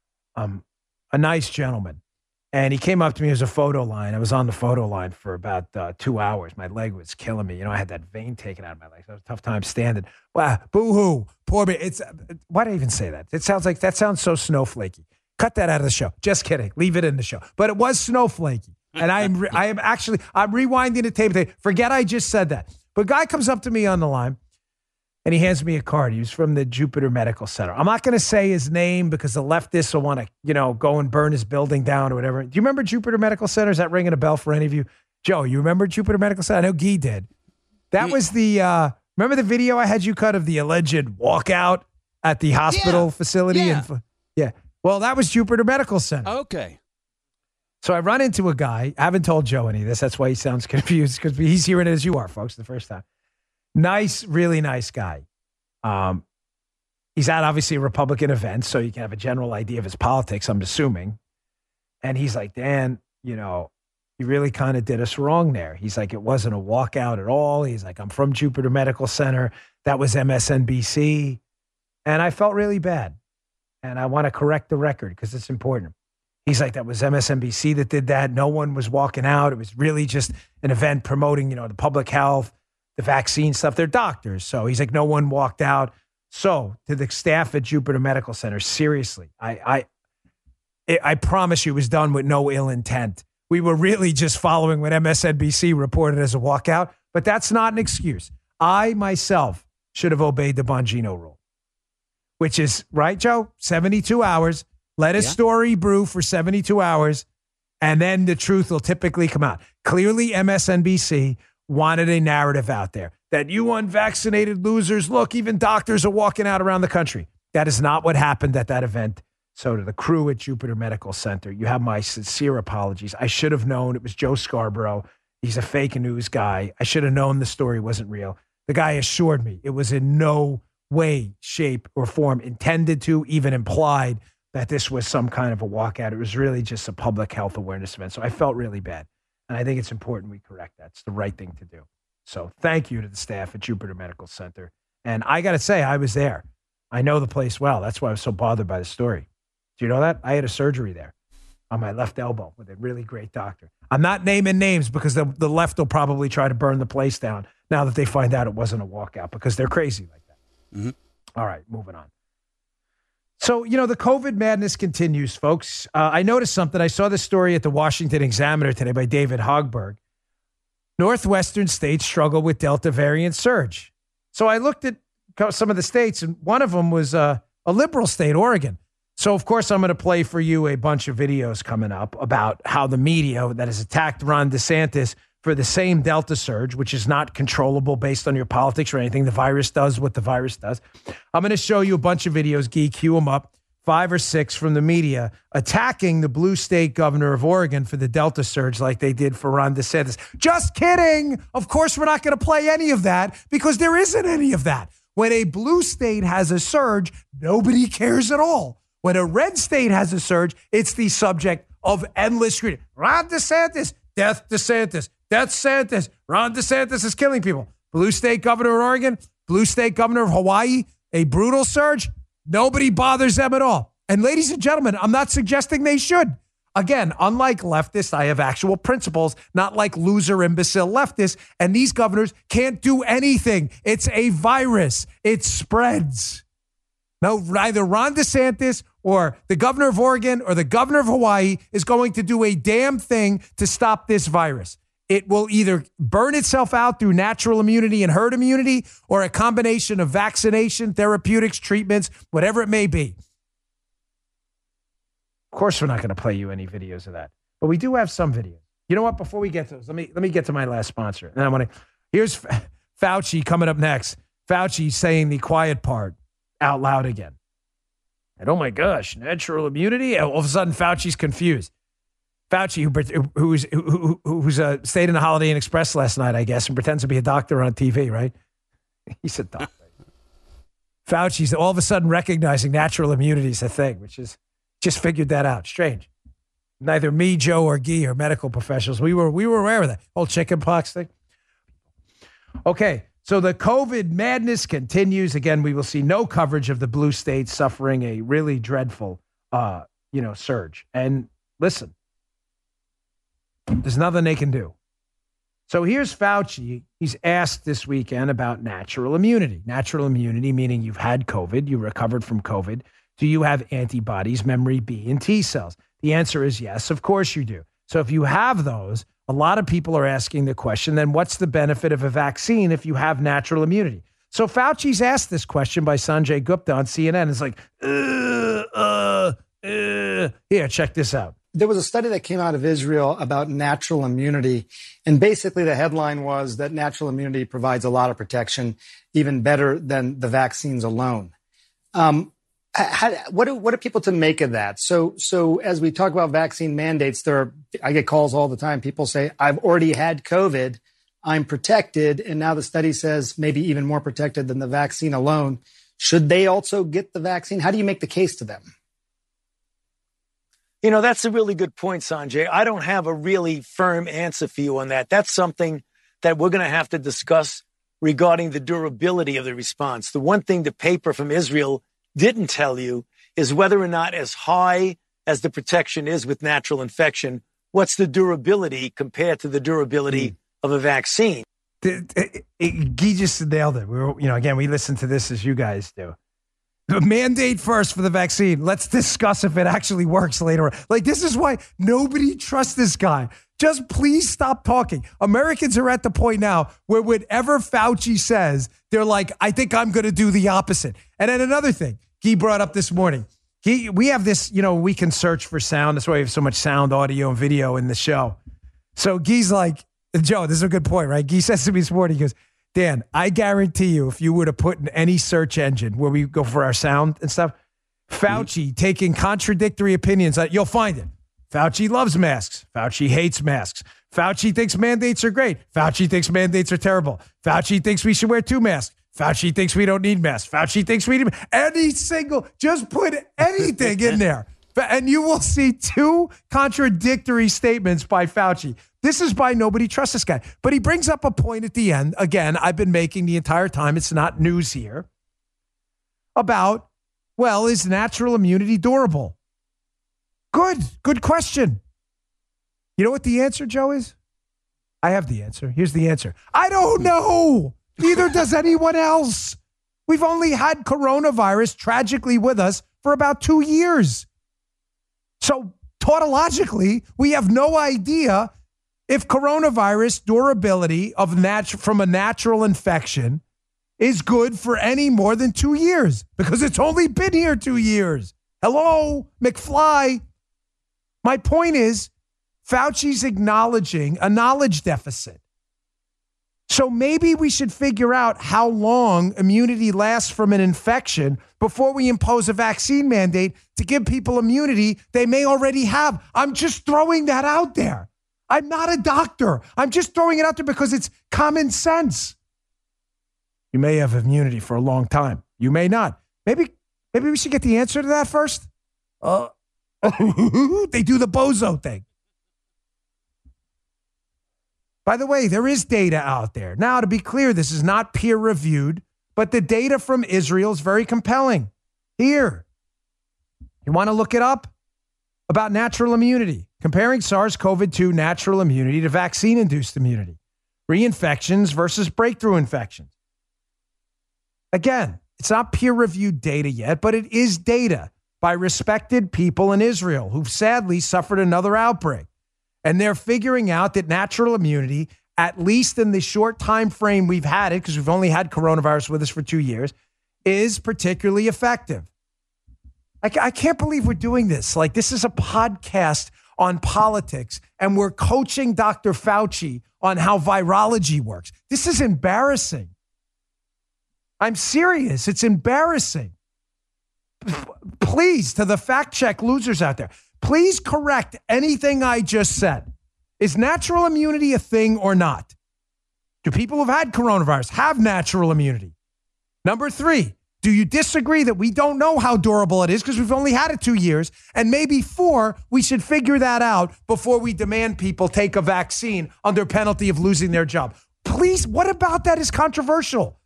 um a nice gentleman. And he came up to me as a photo line. I was on the photo line for about uh, two hours. My leg was killing me. You know, I had that vein taken out of my leg. So it was a tough time standing. Wow, boo-hoo, poor me. It's, why do I even say that? It sounds like, that sounds so snowflakey. Cut that out of the show. Just kidding. Leave it in the show. But it was snowflakey. And I am, re- I am actually, I'm rewinding the tape. Forget I just said that. But a guy comes up to me on the line, and he hands me a card. He was from the Jupiter Medical Center. I'm not going to say his name because the leftists will want to, you know, go and burn his building down or whatever. Do you remember Jupiter Medical Center? Is that ringing a bell for any of you? Joe, you remember Jupiter Medical Center? I know Guy did. That was the, uh, remember the video I had you cut of the alleged walkout at the hospital yeah. facility? Yeah. And, yeah. Well, that was Jupiter Medical Center. Okay. So I run into a guy. I haven't told Joe any of this. That's why he sounds confused, because he's hearing it as you are, folks, the first time. Nice, really nice guy. Um, he's at obviously a Republican event, so you can have a general idea of his politics, I'm assuming. And he's like, Dan, you know, you really kind of did us wrong there. He's like, it wasn't a walkout at all. He's like, I'm from Jupiter Medical Center. That was M S N B C. And I felt really bad. And I want to correct the record because it's important. He's like, that was M S N B C that did that. No one was walking out. It was really just an event promoting, you know, the public health, the vaccine stuff. They're doctors. So he's like, no one walked out. So to the staff at Jupiter Medical Center, seriously, I, I, I promise you it was done with no ill intent. We were really just following what M S N B C reported as a walkout, but that's not an excuse. I myself should have obeyed the Bongino rule, which is, right, Joe? seventy-two hours. Let a yeah. story brew for seventy-two hours, and then the truth will typically come out. Clearly, M S N B C wanted a narrative out there that you unvaccinated losers, look, even doctors are walking out around the country. That is not what happened at that event. So to the crew at Jupiter Medical Center, you have my sincere apologies. I should have known it was Joe Scarborough. He's a fake news guy. I should have known the story wasn't real. The guy assured me it was in no way, shape, or form intended to, even implied that this was some kind of a walkout. It was really just a public health awareness event. So I felt really bad. And I think it's important we correct that. It's the right thing to do. So thank you to the staff at Jupiter Medical Center. And I got to say, I was there. I know the place well. That's why I was so bothered by the story. Do you know that? I had a surgery there on my left elbow with a really great doctor. I'm not naming names because the, the left will probably try to burn the place down now that they find out it wasn't a walkout because they're crazy like that. Mm-hmm. All right, moving on. So, you know, the COVID madness continues, folks. Uh, I noticed something. I saw this story at the Washington Examiner today by David Hogberg. Northwestern states struggle with Delta variant surge. So I looked at some of the states, and one of them was uh, a liberal state, Oregon. So, of course, I'm going to play for you a bunch of videos coming up about how the media that has attacked Ron DeSantis for the same Delta surge, which is not controllable based on your politics or anything. The virus does what the virus does. I'm going to show you a bunch of videos, Gee, cue them up, five or six from the media, attacking the blue state governor of Oregon for the Delta surge like they did for Ron DeSantis. Just kidding. Of course, we're not going to play any of that because there isn't any of that. When a blue state has a surge, nobody cares at all. When a red state has a surge, it's the subject of endless scrutiny. Ron DeSantis, death DeSantis. Death DeSantis. Ron DeSantis is killing people. Blue state governor of Oregon, blue state governor of Hawaii, a brutal surge. Nobody bothers them at all. And ladies and gentlemen, I'm not suggesting they should. Again, unlike leftists, I have actual principles, not like loser, imbecile leftists. And these governors can't do anything. It's a virus. It spreads. No, neither Ron DeSantis or the governor of Oregon or the governor of Hawaii is going to do a damn thing to stop this virus. It will either burn itself out through natural immunity and herd immunity or a combination of vaccination, therapeutics, treatments, whatever it may be. Of course, we're not going to play you any videos of that, but we do have some videos. You know what? Before we get to those, let me let me get to my last sponsor. And I want to. Here's Fauci coming up next. Fauci saying the quiet part out loud again. And oh my gosh, natural immunity. All of a sudden, Fauci's confused. Fauci, who who's who, who's uh, stayed in the Holiday Inn Express last night, I guess, and pretends to be a doctor on T V, right? He's a doctor. Fauci's all of a sudden recognizing natural immunity is a thing, which is just figured that out. Strange. Neither me, Joe, or Guy are medical professionals. We were we were aware of that whole chickenpox thing. Okay, so the COVID madness continues. Again, we will see no coverage of the blue states suffering a really dreadful, uh, you know, surge. And listen, there's nothing they can do. So here's Fauci. He's asked this weekend about natural immunity. Natural immunity meaning you've had COVID, you recovered from COVID. Do you have antibodies, memory B, and T cells? The answer is yes, of course you do. So if you have those, a lot of people are asking the question, then what's the benefit of a vaccine if you have natural immunity? So Fauci's asked this question by Sanjay Gupta on C N N. It's like, uh, uh, uh. Here, check this out. There was a study that came out of Israel about natural immunity. And basically the headline was that natural immunity provides a lot of protection, even better than the vaccines alone. Um, how, what, do, what are people to make of that? So, so as we talk about vaccine mandates, there are, I get calls all the time. People say, I've already had COVID. I'm protected. And now the study says maybe even more protected than the vaccine alone. Should they also get the vaccine? How do you make the case to them? You know, that's a really good point, Sanjay. I don't have a really firm answer for you on that. That's something that we're going to have to discuss regarding the durability of the response. The one thing the paper from Israel didn't tell you is whether or not as high as the protection is with natural infection, what's the durability compared to the durability mm. of a vaccine? It, it, it, Guy just nailed it. We were, you know, again, we listen to this as you guys do. The mandate first for the vaccine. Let's discuss if it actually works later on. Like, this is why nobody trusts this guy. Just please stop talking. Americans are at the point now where whatever Fauci says, they're like, I think I'm going to do the opposite. And then another thing he brought up this morning. He, we have this, you know, we can search for sound. That's why we have so much sound, audio, and video in the show. So Guy's like, Joe, this is a good point, right? Guy says to me this morning, he goes, Dan, I guarantee you, if you were to put in any search engine where we go for our sound and stuff, Fauci mm-hmm. taking contradictory opinions, you'll find it. Fauci loves masks. Fauci hates masks. Fauci thinks mandates are great. Fauci thinks mandates are terrible. Fauci thinks we should wear two masks. Fauci thinks we don't need masks. Fauci thinks we need any single, just put anything in there. And you will see two contradictory statements by Fauci. This is why nobody trusts this guy. But he brings up a point at the end. Again, I've been making the entire time. It's not news here. About, well, is natural immunity durable? Good. Good question. You know what the answer, Joe, is? I have the answer. Here's the answer. I don't know. Neither does anyone else. We've only had coronavirus tragically with us for about two years. So tautologically, we have no idea if coronavirus durability of nat- from a natural infection is good for any more than two years because it's only been here two years. Hello, McFly. My point is, Fauci's acknowledging a knowledge deficit. So maybe we should figure out how long immunity lasts from an infection before we impose a vaccine mandate to give people immunity they may already have. I'm just throwing that out there. I'm not a doctor. I'm just throwing it out there because it's common sense. You may have immunity for a long time. You may not. Maybe, maybe we should get the answer to that first. Uh, they do the bozo thing. By the way, there is data out there. Now, to be clear, this is not peer-reviewed, but the data from Israel is very compelling. Here, you want to look it up? About natural immunity, comparing SARS-C o V two natural immunity to vaccine-induced immunity, reinfections versus breakthrough infections. Again, it's not peer-reviewed data yet, but it is data by respected people in Israel who've sadly suffered another outbreak. And they're figuring out that natural immunity, at least in the short time frame we've had it, because we've only had coronavirus with us for two years, is particularly effective. I, I can't believe we're doing this. Like, this is a podcast on politics, and we're coaching Doctor Fauci on how virology works. This is embarrassing. I'm serious. It's embarrassing. Please, to the fact check losers out there, please correct anything I just said. Is natural immunity a thing or not? Do people who've had coronavirus have natural immunity? Number three, Do you disagree that we don't know how durable it is because we've only had it two years and maybe four? We should figure that out before we demand people take a vaccine under penalty of losing their job. Please, what about that is controversial?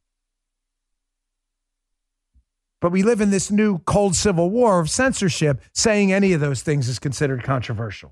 But we live in this new cold civil war of censorship. Saying any of those things is considered controversial.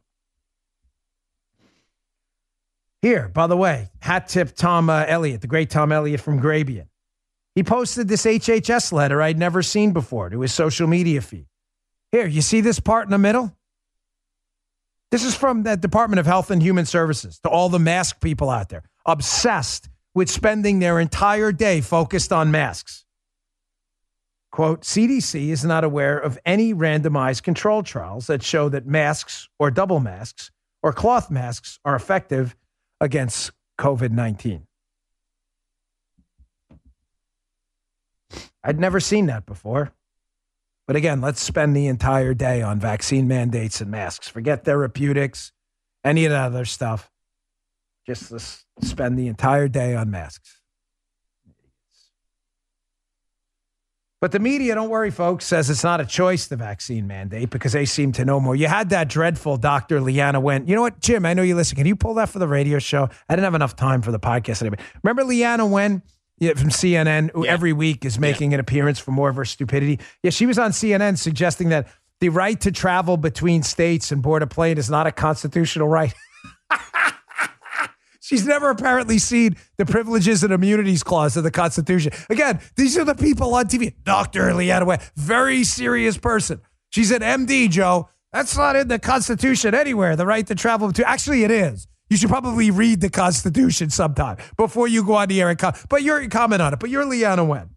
Here, by the way, hat tip Tom uh, Elliott, the great Tom Elliott from Grabien. He posted this H H S letter I'd never seen before to his social media feed. Here, you see this part in the middle? This is from the Department of Health and Human Services to all the mask people out there, obsessed with spending their entire day focused on masks. Quote, C D C is not aware of any randomized control trials that show that masks or double masks or cloth masks are effective against COVID nineteen. I'd never seen that before. But again, let's spend the entire day on vaccine mandates and masks. Forget therapeutics, any of that other stuff. Just let's spend the entire day on masks. But the media, don't worry, folks, says it's not a choice, the vaccine mandate, because they seem to know more. You had that dreadful Doctor Leanna Wen. You know what, Jim, I know you listen. Can you pull that for the radio show? I didn't have enough time for the podcast anyway. Remember Leanna Wen? Yeah, from C N N, who yeah. every week is making yeah. an appearance for more of her stupidity. Yeah, she was on C N N suggesting that the right to travel between states and board a plane is not a constitutional right. She's never apparently seen the privileges and immunities clause of the Constitution. Again, these are the people on T V. Doctor Leanna Wen, very serious person. She's an M D, Joe. That's not in the Constitution anywhere, the right to travel between. Actually, it is. You should probably read the Constitution sometime before you go on the air and comment. But you're comment on it. But you're Leanna Wen.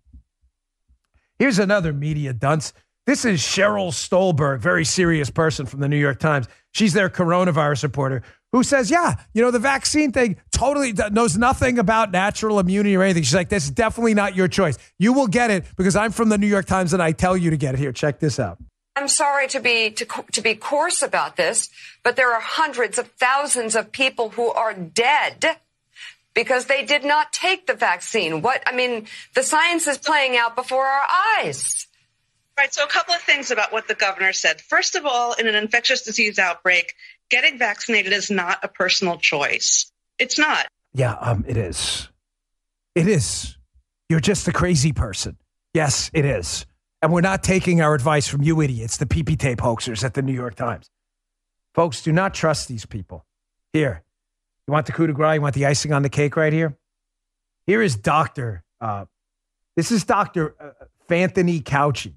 Here's another media dunce. This is Cheryl Stolberg, very serious person from the New York Times. She's their coronavirus reporter who says, yeah, you know, the vaccine thing totally knows nothing about natural immunity or anything. She's like, this is definitely not your choice. You will get it because I'm from the New York Times and I tell you to get it. Here, check this out. I'm sorry to be to, to be coarse about this, but there are hundreds of thousands of people who are dead because they did not take the vaccine. What I mean, the science is playing out before our eyes. Right. So a couple of things about what the governor said. First of all, in an infectious disease outbreak, getting vaccinated is not a personal choice. It's not. Yeah, um, it is. It is. You're just a crazy person. Yes, it is. And we're not taking our advice from you idiots, the P P tape hoaxers at the New York Times. Folks, do not trust these people. Here, you want the coup de grace? You want the icing on the cake right here? Here is Doctor Uh, this is Doctor Uh, Anthony Fauci.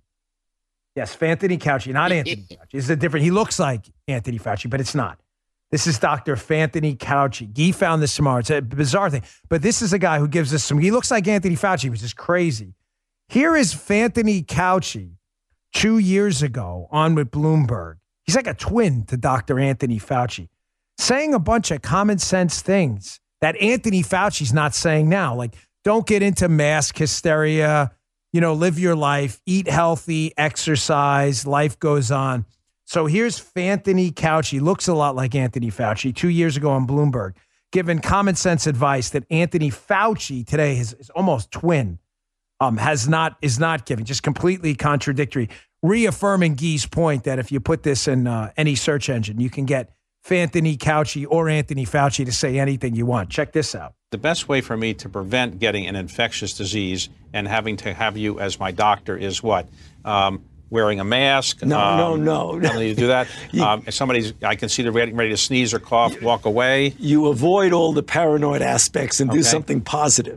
Yes, Anthony Fauci, not Anthony Fauci. This is a different. He looks like Anthony Fauci, but it's not. This is Doctor Anthony Fauci. Guy found this tomorrow. It's a bizarre thing. But this is a guy who gives us some. He looks like Anthony Fauci, which is crazy. Here is Anthony Fauci two years ago on with Bloomberg. He's like a twin to Doctor Anthony Fauci, saying a bunch of common sense things that Anthony Fauci's not saying now. Like, don't get into mask hysteria, you know, live your life, eat healthy, exercise, life goes on. So here's Anthony Fauci, looks a lot like Anthony Fauci, two years ago on Bloomberg, giving common sense advice that Anthony Fauci today, his, his almost twin, Um, has not is not giving, just completely contradictory, reaffirming Guy's point that if you put this in uh, any search engine, you can get Anthony Fauci or Anthony Fauci to say anything you want. Check this out. The best way for me to prevent getting an infectious disease and having to have you as my doctor is what? Um, wearing a mask. No, um, no, no. I don't need to do that. um, if somebody's, I can see they're ready, ready to sneeze or cough, walk away. You avoid all the paranoid aspects and do Okay. something positive.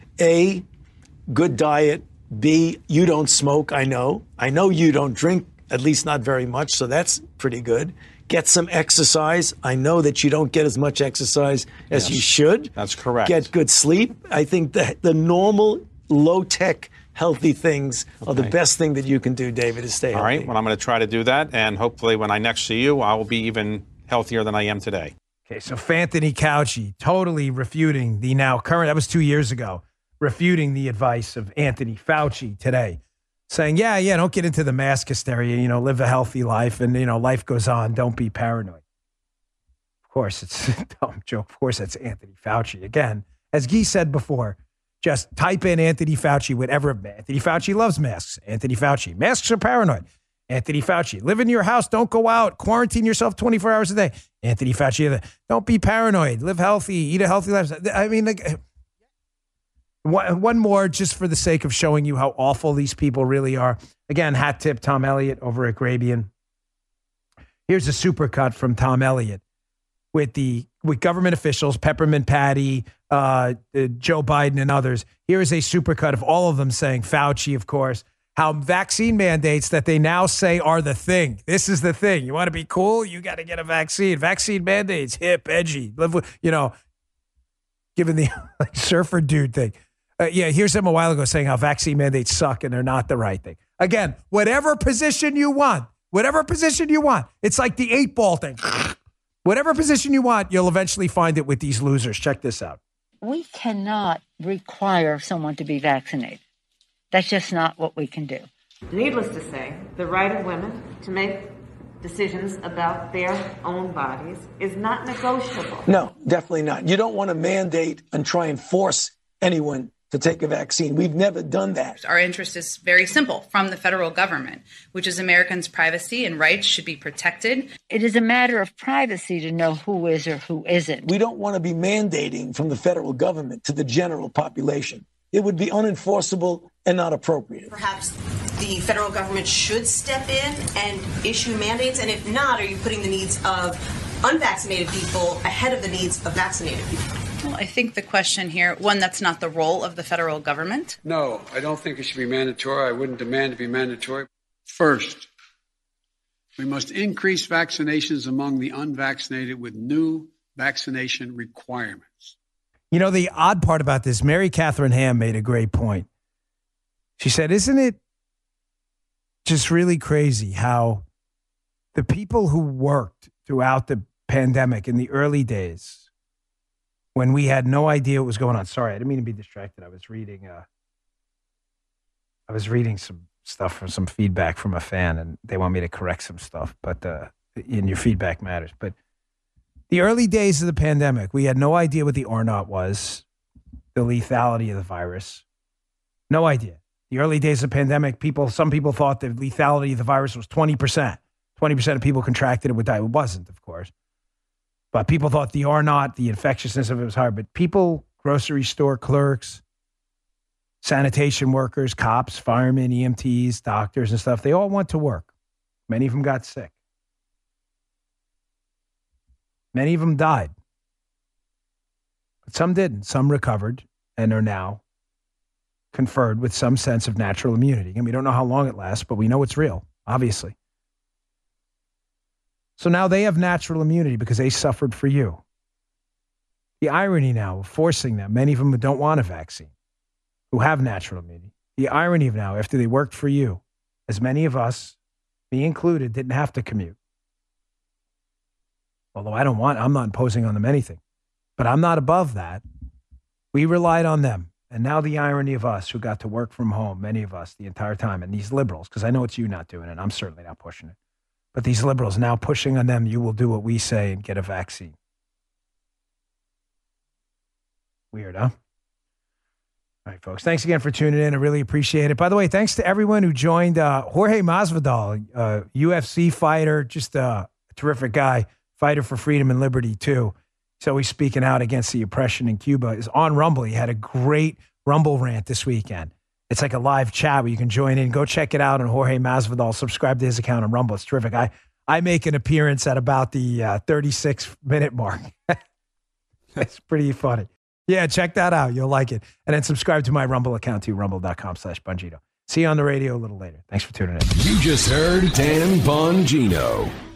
A, good diet. B, you don't smoke, I know. I know you don't drink, at least not very much, so that's pretty good. Get some exercise. I know that you don't get as much exercise as Yes, you should. That's correct. Get good sleep. I think the, the normal, low-tech, healthy things are the Okay. best thing that you can do, David, is stay All healthy. right, well, I'm going to try to do that, and hopefully when I next see you, I will be even healthier than I am today. Okay, so Anthony Fauci totally refuting the now current, that was two years ago, refuting the advice of Anthony Fauci today, saying, yeah, yeah, don't get into the mask hysteria, you know, live a healthy life and, you know, life goes on. Don't be paranoid. Of course, it's a dumb joke. Of course, that's Anthony Fauci. Again, as Guy said before, Just type in Anthony Fauci, whatever. Anthony Fauci loves masks. Anthony Fauci. Masks are paranoid. Anthony Fauci. Live in your house. Don't go out. Quarantine yourself twenty-four hours a day. Anthony Fauci. Don't be paranoid. Live healthy. Eat a healthy lifestyle. I mean, like, one more just for the sake of showing you how awful these people really are. Again, hat tip Tom Elliott over at Grabien. Here's a supercut from Tom Elliott with the with government officials, Peppermint Patty, uh, uh, Joe Biden, and others. Here is a supercut of all of them saying, Fauci, of course, how vaccine mandates that they now say are the thing. This is the thing. You want to be cool? You got to get a vaccine. Vaccine mandates, hip, edgy, live with, you know, given the like, surfer dude thing. Uh, yeah, here's him a while ago saying how vaccine mandates suck and they're not the right thing. Again, whatever position you want, whatever position you want. It's like the eight ball thing. Whatever position you want, you'll eventually find it with these losers. Check this out. We cannot require someone to be vaccinated. That's just not what we can do. Needless to say, the right of women to make decisions about their own bodies is not negotiable. No, definitely not. You don't want to mandate and try and force anyone to take a vaccine. We've never done that. Our interest is very simple from the federal government, which is Americans' privacy and rights should be protected. It is a matter of privacy to know who is or who isn't. We don't want to be mandating from the federal government to the general population. It would be unenforceable and not appropriate. Perhaps the federal government should step in and issue mandates, and if not, are you putting the needs of unvaccinated people ahead of the needs of vaccinated people? Well, I think the question here, one, that's not the role of the federal government. No, I don't think it should be mandatory. I wouldn't demand it be mandatory. First, we must increase vaccinations among the unvaccinated with new vaccination requirements. You know, the odd part about this, Mary Catherine Ham made a great point. She said, isn't it just really crazy how the people who worked throughout the pandemic in the early days, when we had no idea what was going on. Sorry, I didn't mean to be distracted. I was reading uh, I was reading some stuff from some feedback from a fan, and they want me to correct some stuff, but uh, and your feedback matters. But the early days of the pandemic, we had no idea what the R naught was, the lethality of the virus. No idea. The early days of the pandemic, people, some people thought the lethality of the virus was twenty percent. twenty percent of people contracted it would die. It wasn't, of course. But people thought the R naught, the infectiousness of it was higher. But people, grocery store clerks, sanitation workers, cops, firemen, E M Ts, doctors and stuff, they all went to work. Many of them got sick. Many of them died. But some didn't. Some recovered and are now conferred with some sense of natural immunity. And we don't know how long it lasts, but we know it's real, obviously. So now they have natural immunity because they suffered for you. The irony now of forcing them, many of them who don't want a vaccine, who have natural immunity. The irony of now, after they worked for you, as many of us, me included, didn't have to commute. Although I don't want, I'm not imposing on them anything. But I'm not above that. We relied on them. And now the irony of us who got to work from home, many of us, the entire time, and these liberals, because I know it's you not doing it. I'm certainly not pushing it. But these liberals now pushing on them, you will do what we say and get a vaccine. Weird, huh? All right, folks. Thanks again for tuning in. I really appreciate it. By the way, thanks to everyone who joined. Uh, Jorge Masvidal, uh, U F C fighter, just uh, a terrific guy, fighter for freedom and liberty, too. So he's speaking out against the oppression in Cuba. Is on Rumble. He had a great Rumble rant this weekend. It's like a live chat where you can join in. Go check it out on Jorge Masvidal. Subscribe to his account on Rumble. It's terrific. I, I make an appearance at about the uh, thirty-six minute mark. It's pretty funny. Yeah, check that out. You'll like it. And then subscribe to my Rumble account too, rumble.com slash Bongino. See you on the radio a little later. Thanks for tuning in. You just heard Dan Bongino.